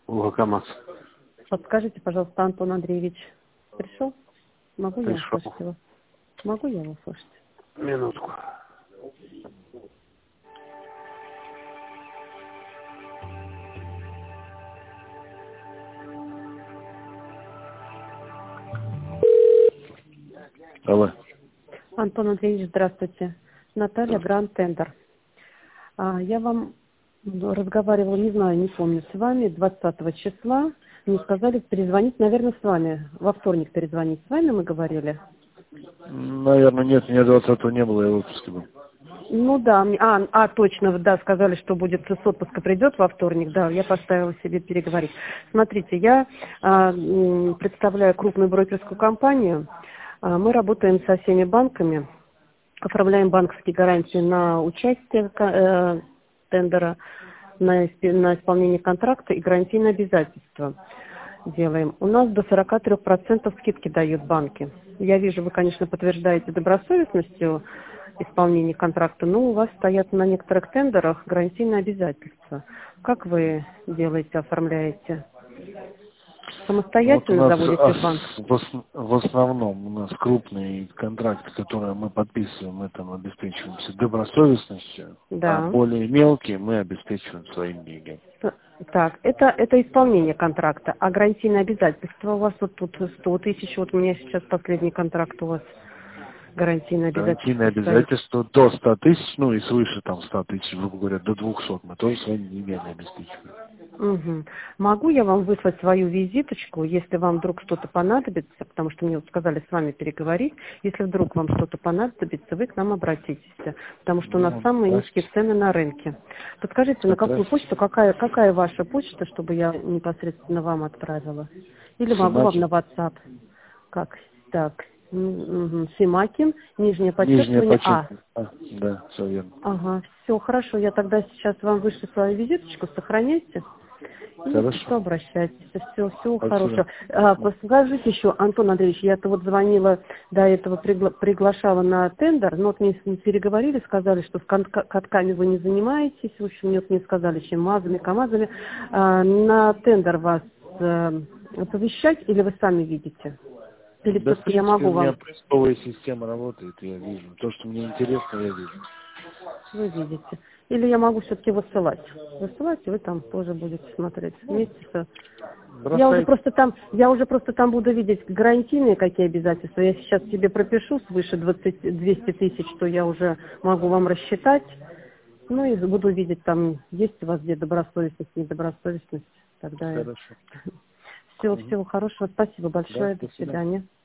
УГК Подскажите, пожалуйста, Антон Андреевич пришел? Могу я пришел. услышать его? Могу я его услышать? Минутку. Алло. Антон Андреевич, здравствуйте. Наталья, Гранд Тендер. Я вам разговаривала, не знаю, не помню, с вами 20 числа. Мне сказали перезвонить, наверное, с вами. Во вторник перезвонить с вами, мы говорили. Наверное, нет, меня 20-го не было, я в отпуске был. Ну да, точно, да, сказали, что будет с отпуска придет во вторник, да, я поставила себе переговорить. Смотрите, я представляю крупную брокерскую компанию, мы работаем со всеми банками, оформляем банковские гарантии на участие тендера, на исполнение контракта и гарантийные обязательства делаем. У нас до 43% скидки дают банки. Я вижу, вы, конечно, подтверждаете добросовестностью исполнения контракта, но у вас стоят на некоторых тендерах гарантийные обязательства. Как вы делаете, оформляете? Вот у Самостоятельно нас заводите в банк? в основном у нас крупные контракты, которые мы подписываем, мы там обеспечиваемся добросовестностью, а Да. более мелкие мы обеспечиваем своими деньгами. Так, это исполнение контракта, а гарантийные обязательства у вас вот тут 100 тысяч, вот у меня сейчас последний контракт у вас, гарантийные Гарантийные обязательства стоит. обязательства до 100 тысяч, ну и свыше там 100 тысяч, грубо говоря, до 200 мы тоже своими деньгами обеспечиваем. Угу. Могу я вам выслать свою визиточку, если вам вдруг что-то понадобится, потому что мне вот сказали с вами переговорить, если вдруг вам что-то понадобится, вы к нам обратитесь, потому что у нас Ну, самые низкие здравствуйте. цены на рынке. Подскажите, на какую почту, Здравствуйте. какая ваша почта, чтобы я непосредственно вам отправила? Или могу вам на Симакин. WhatsApp? Как? Так. Симакин, нижнее Нижнее подчеркивание, подчеркивание. Да, все верно. Ага, все, хорошо, я тогда сейчас вам вышлю свою визиточку, сохраняйте. И если Хорошо. что, обращайтесь. Всего Спасибо. хорошего. Подскажите еще, Антон Андреевич, я-то вот звонила, до этого приглашала на тендер, но вот мне переговорили, сказали, что с катками вы не занимаетесь, в общем, мне вот не сказали, чем мазами, камазами. На тендер вас оповещать или вы сами видите? Или Да, в все-таки я принципе, могу у меня вам... поисковая система работает, я вижу. То, что мне интересно, я вижу. Вы видите. Или я могу все-таки высылать. Высылать, и вы там тоже будете смотреть вместе с... Бросайте. Я уже просто там буду видеть гарантийные какие обязательства. Я сейчас себе пропишу свыше 200 тысяч, что я уже могу вам рассчитать. Ну и буду видеть там, есть у вас где добросовестность, недобросовестность. Тогда Хорошо. всего хорошего. Спасибо Да, большое. До до свидания. свидания.